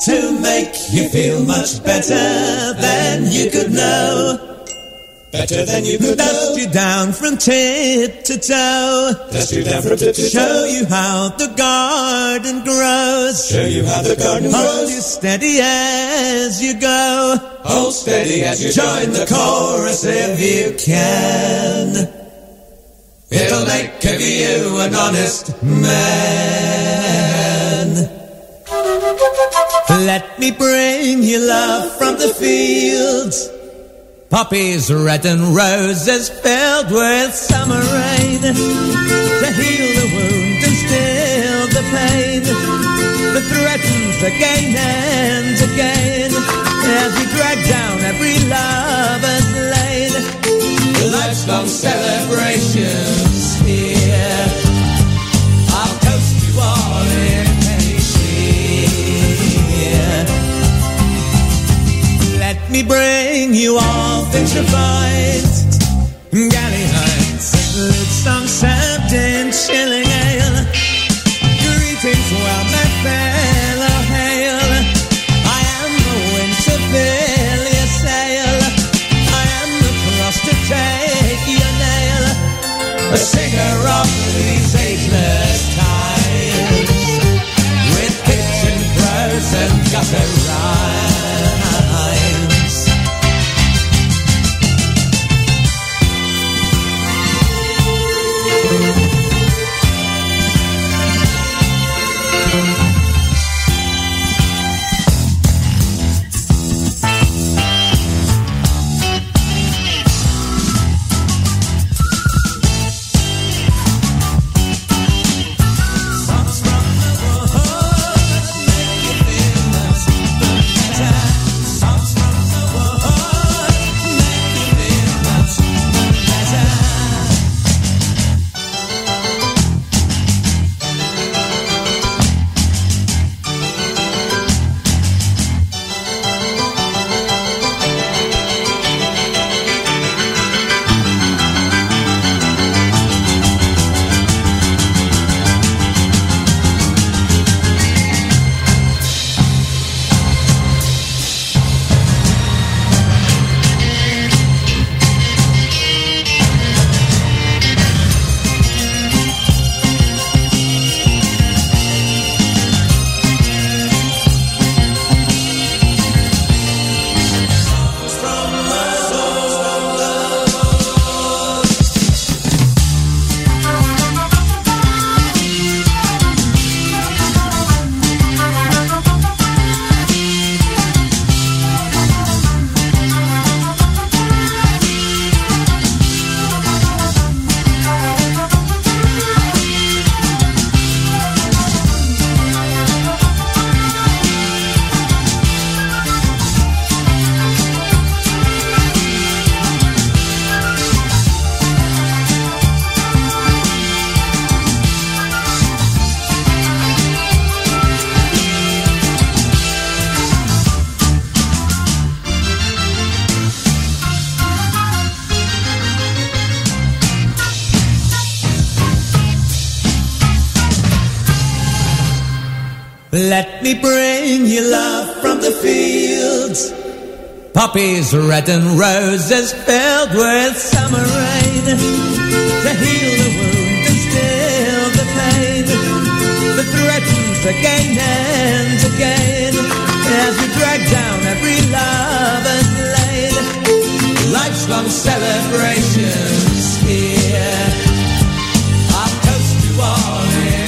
to make you feel much better than you could know. Better than you could know. Dust you down from tip to toe. Dust you down from tip to toe. Show you how the garden grows. Show you how the garden grows. Hold you steady as you go. Hold steady as you join the chorus if you can. It'll make of you an honest man. Let me bring you love from the fields. Poppies red and roses filled with summer rain to heal the wound and still the pain that threatens again and again as we drag down every lover's lane. Life's long celebrations here. I'll toast you all in Let me bring you all things refined. Galley heights, lute songs served in chilling ale. Greetings, well met fellow hail. I am the wind to fill your sail. I am the cross to take your nail. A singer of these ageless times, with kitchen prose and gutter rhymes. Let me bring you love from the fields. Poppies red and roses filled with summer rain to heal the wound and still the pain that threatens again and again as we drag down every lover's lane. Life's long celebrations here. I'll toast you all in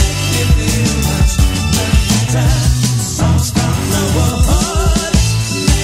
Songs from the world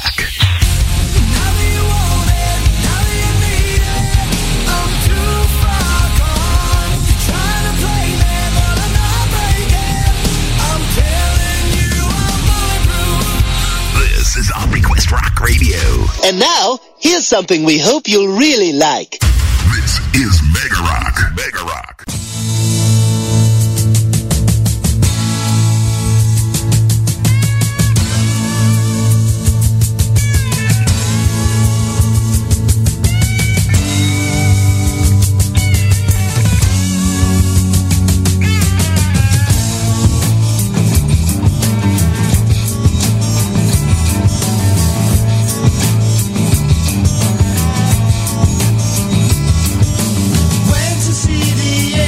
Rock. This is On Request Rock Radio. And now, here's something we hope you'll really like. This is Mega Rock. Mega Rock. Went to see the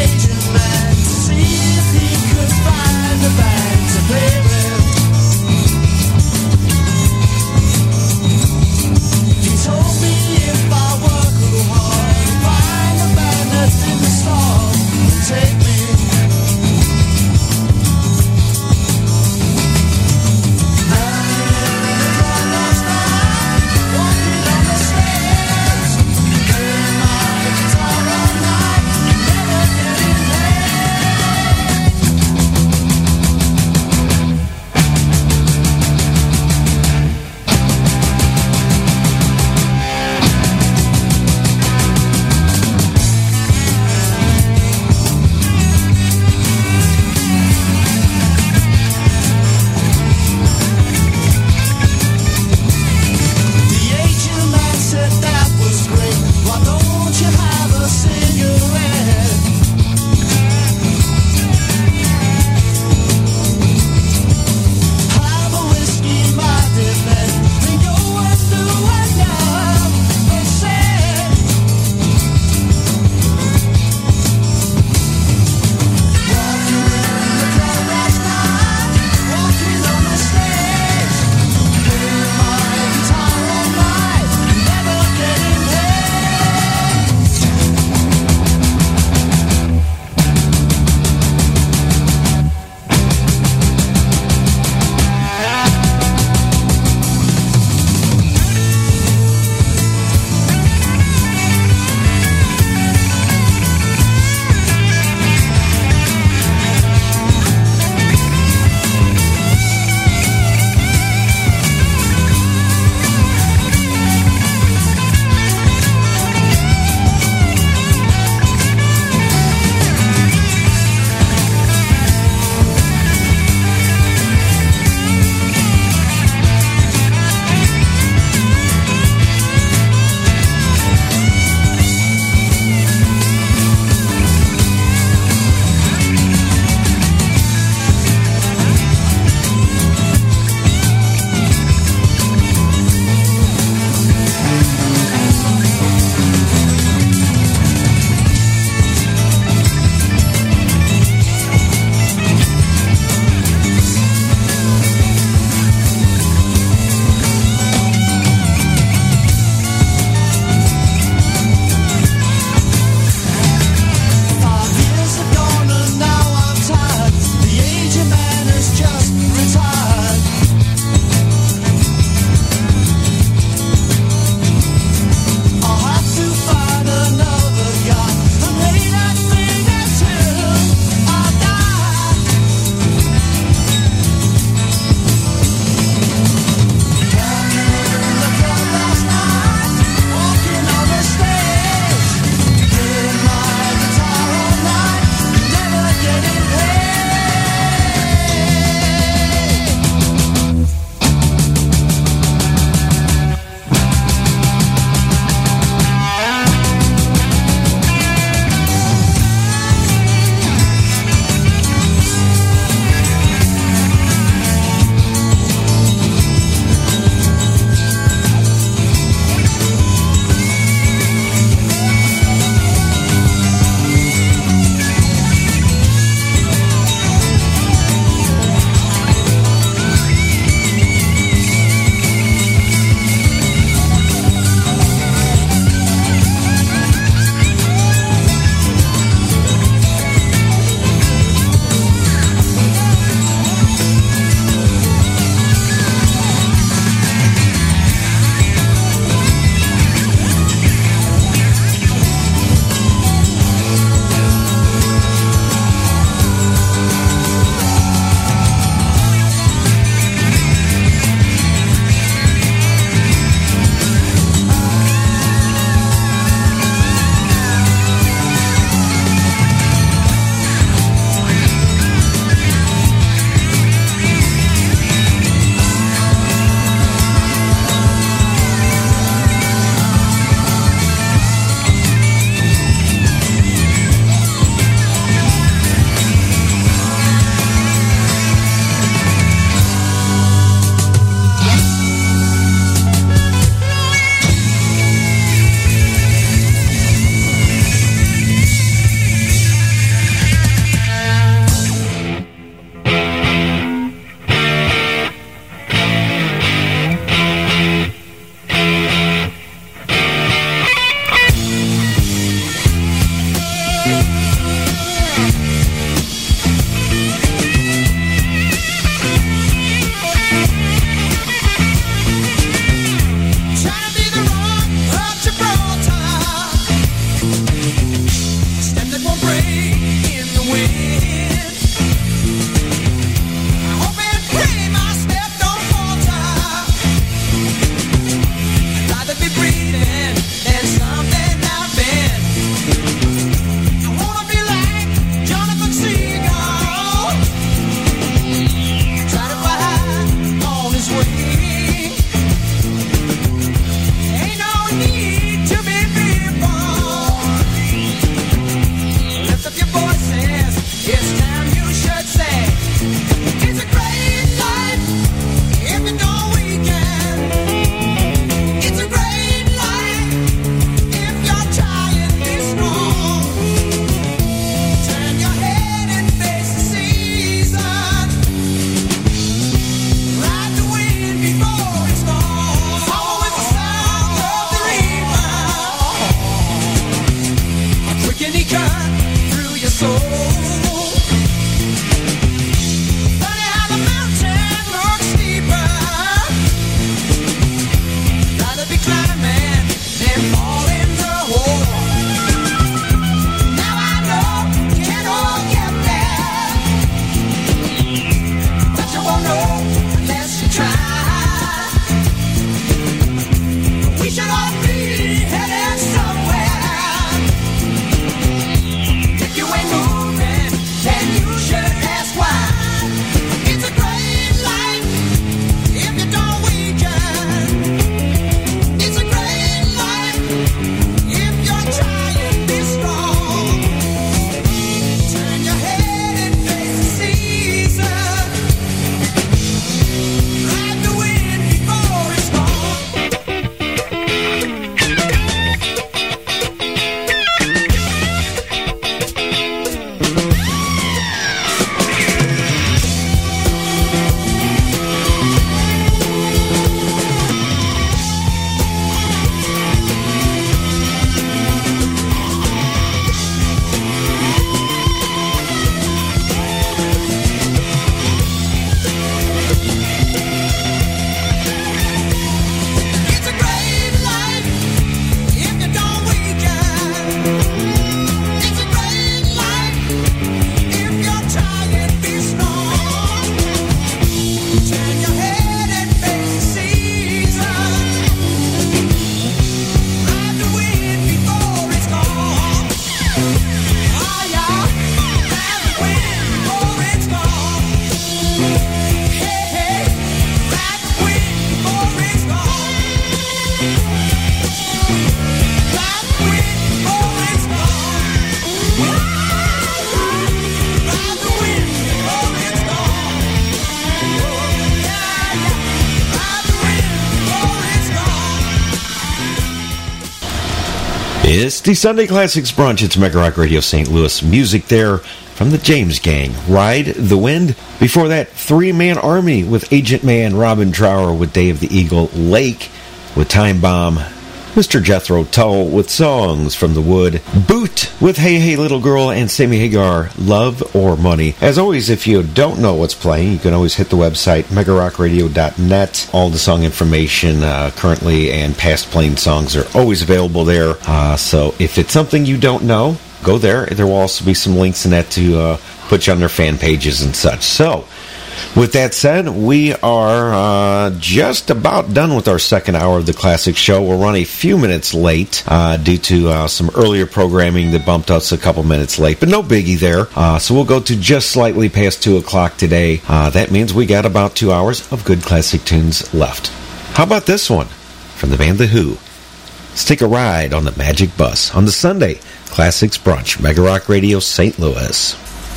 It's the Sunday Classics Brunch. It's Mega Rock Radio St. Louis. Music there from the James Gang. Ride the Wind. Before that, Three-Man Army with Agent Man, Robin Trower with Day of the Eagle, Lake with Time Bomb, Mr. Jethro Tull with Songs from the Wood, Boot with Hey Hey Little Girl, and Sammy Hagar, Love or Money. As always, if you don't know what's playing, you can always hit the website, megarockradio.net. All the song information currently and past playing songs are always available there. So if it's something you don't know, go there. There will also be some links in that to put you on their fan pages and such. So, with that said, we are just about done with our second hour of the Classic Show. We'll run a few minutes late due to some earlier programming that bumped us a couple minutes late, but no biggie there. So we'll go to just slightly past 2 o'clock today. That means we got about 2 hours of good classic tunes left. How about this one from the band The Who? Let's take a ride on the Magic Bus on the Sunday Classics Brunch, Mega Rock Radio St. Louis.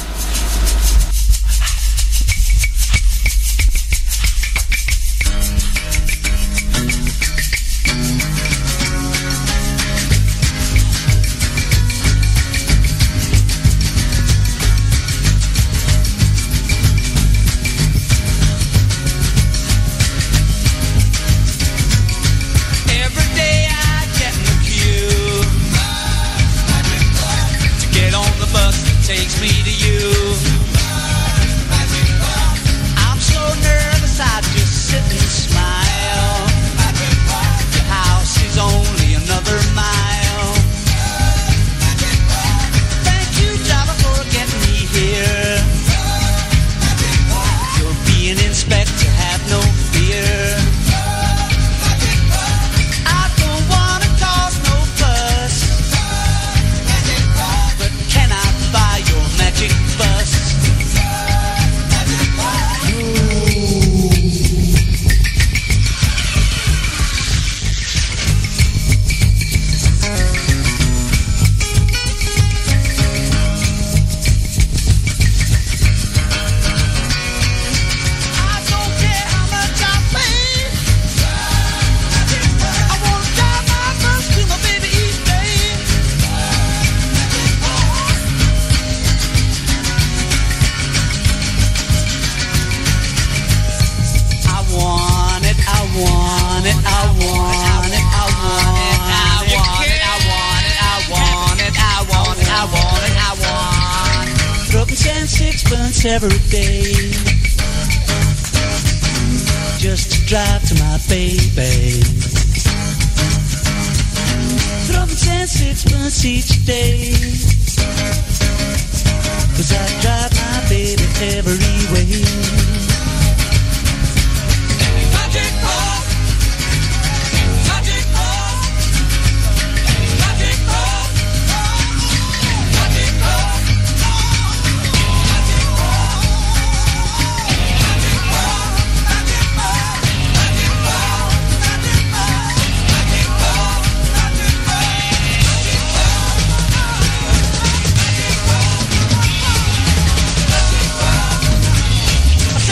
Takes me to you. I'm so nervous I just sit and smile. Your house is only another mile. Thank you, driver, for getting me here. You're being inspector, have no fear. I don't wanna cause no fuss, but can I buy your magic bus? I don't care how much I pay. I wanna drive my bus to my baby each day. I want it, I want it, I want it, I want it, I want it, I want it, I want it, I want it, I want it, I want. Rubbing and sixpence every day, just to drive to my baby. Rubbing and sixpence each day, 'cause I drive my baby every way. Magic bus, magic bus, magic bus, magic bus, magic bus, magic bus, magic bus, magic bus, magic bus, magic bus, magic bus.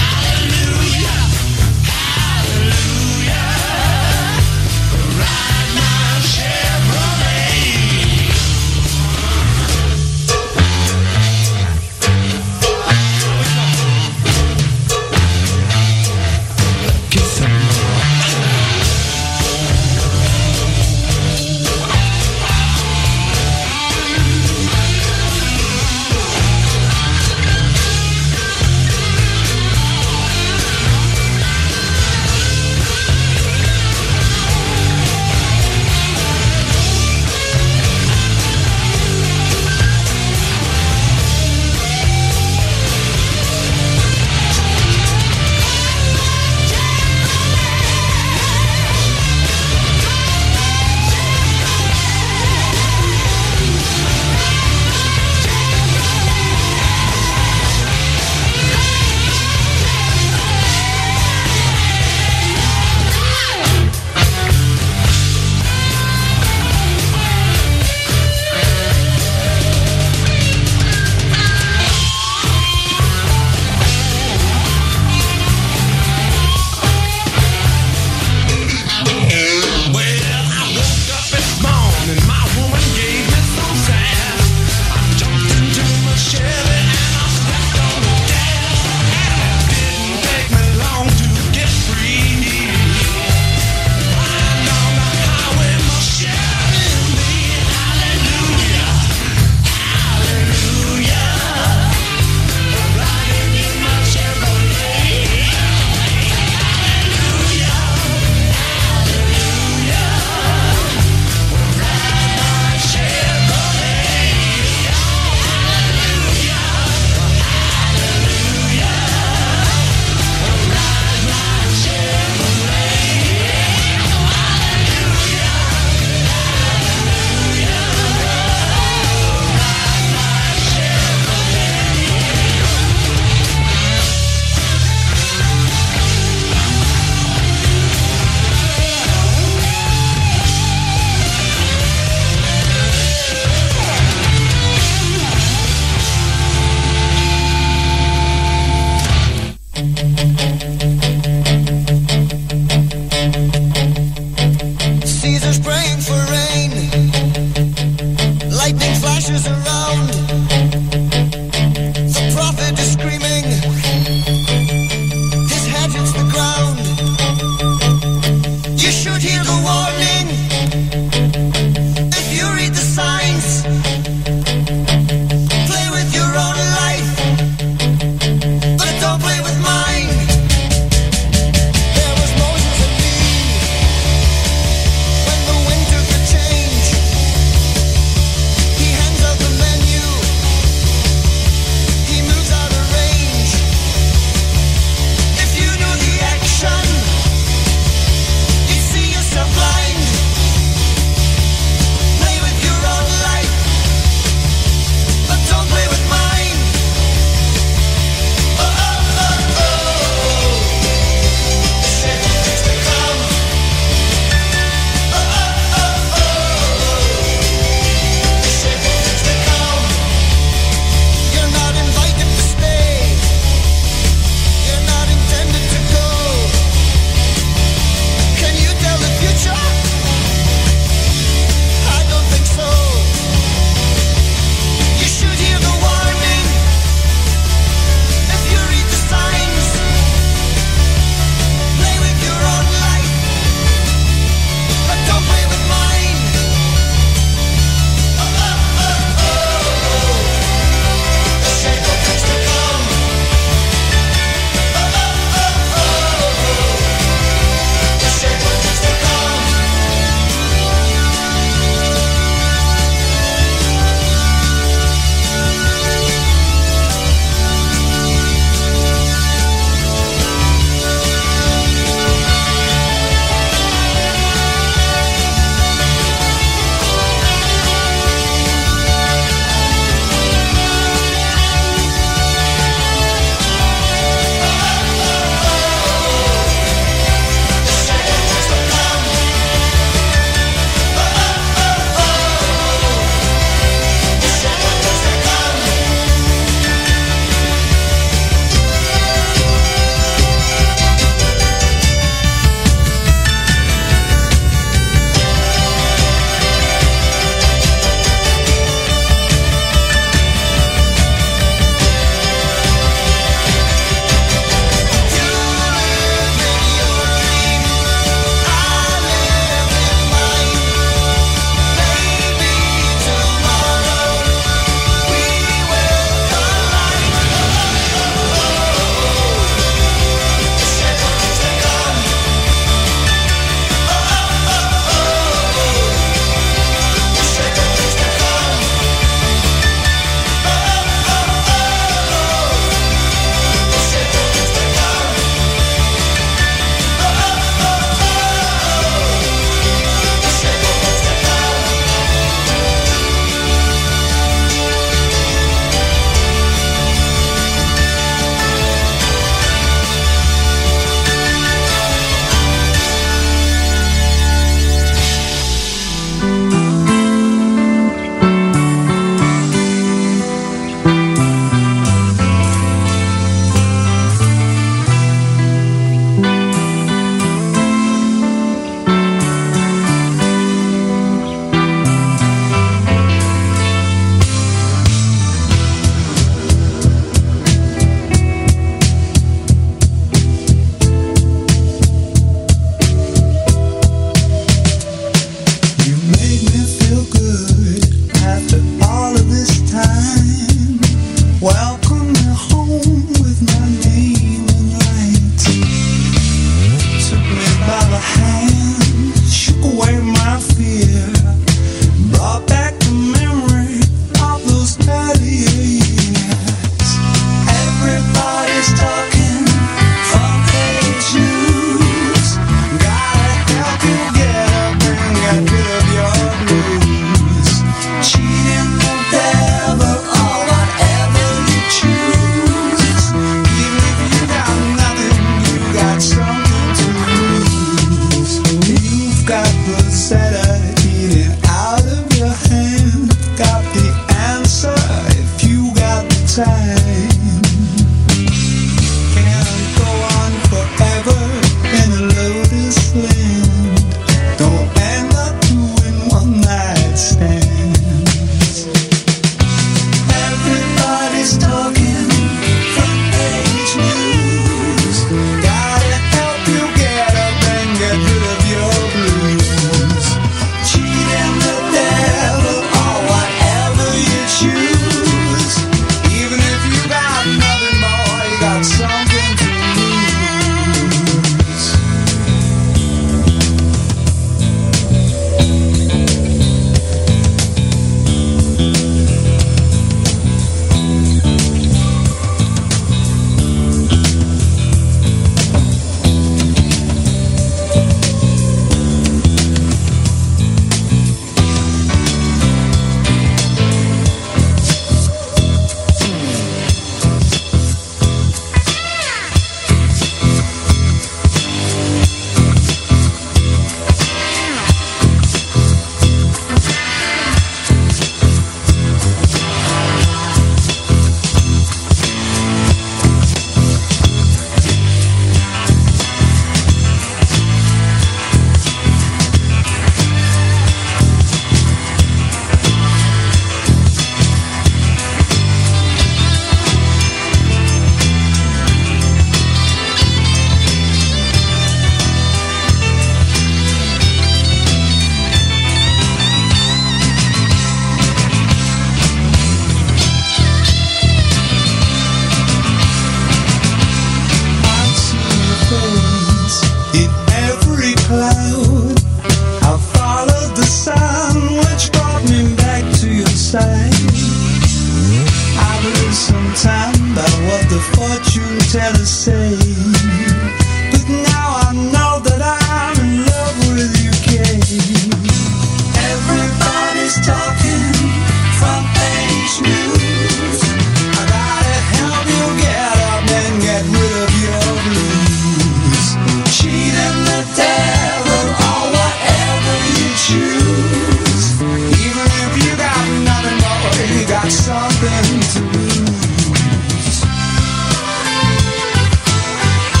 side. I've heard sometime about what the fortune tellers say, but now I know that I'm in love with you, Kay. Everybody's talking front page news. I gotta help you get up and get rid of your blues. Cheating the devil or whatever you choose. Even if you got nothing more, you got something to lose.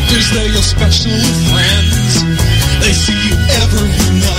Doctors, they are special friends. They see you every night.